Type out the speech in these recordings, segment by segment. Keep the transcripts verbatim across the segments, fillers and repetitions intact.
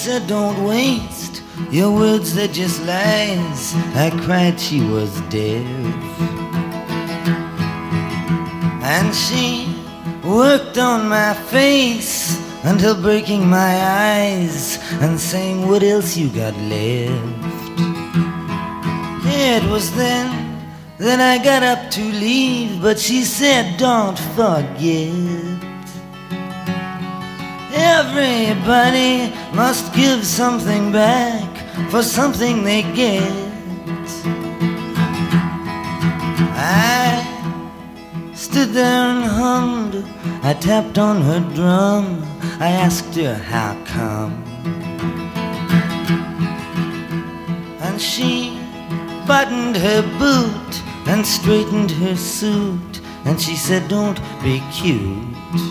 said, don't waste your words, they're just lies. I cried, she was deaf. And she worked on my face until breaking my eyes and saying, what else you got left? It was then that I got up to leave, but she said, don't forget, everybody must give something back for something they get. I stood there and hummed, I tapped on her drum, I asked her how come, and she buttoned her boot and straightened her suit, and she said, don't be cute.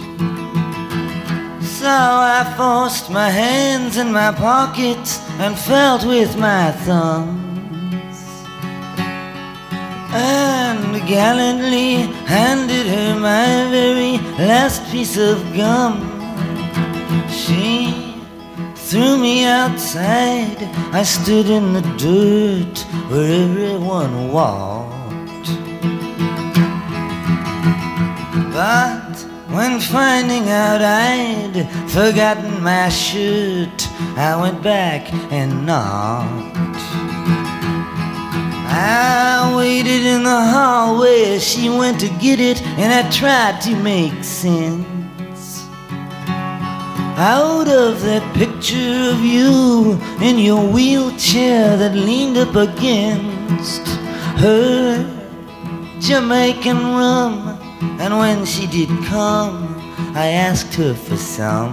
So I forced my hands in my pockets and felt with my thumbs, and gallantly handed her my very last piece of gum. She threw me outside, I stood in the dirt where everyone walked. But when finding out I'd forgotten my shirt, I went back and knocked. I waited in the hallway as she went to get it, and I tried to make sense out of that picture of you in your wheelchair that leaned up against her Jamaican rum. And when she did come, I asked her for some.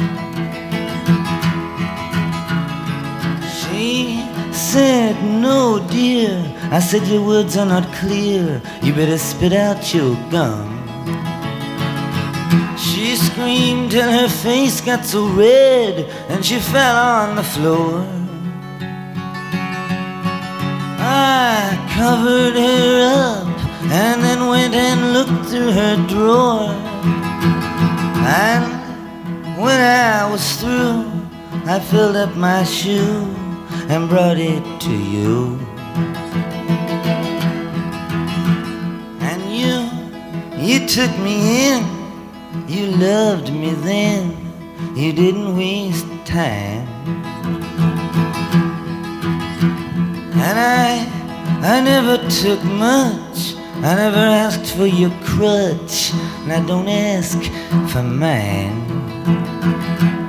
She said, no dear. I said, your words are not clear, you better spit out your gum. She screamed till her face got so red and she fell on the floor. I covered her up and then went and looked through her drawer. And when I was through, I filled up my shoe and brought it to you. And you, you took me in, you loved me then, you didn't waste time. And I, I never took much, I never asked for your crutch, and I don't ask for mine.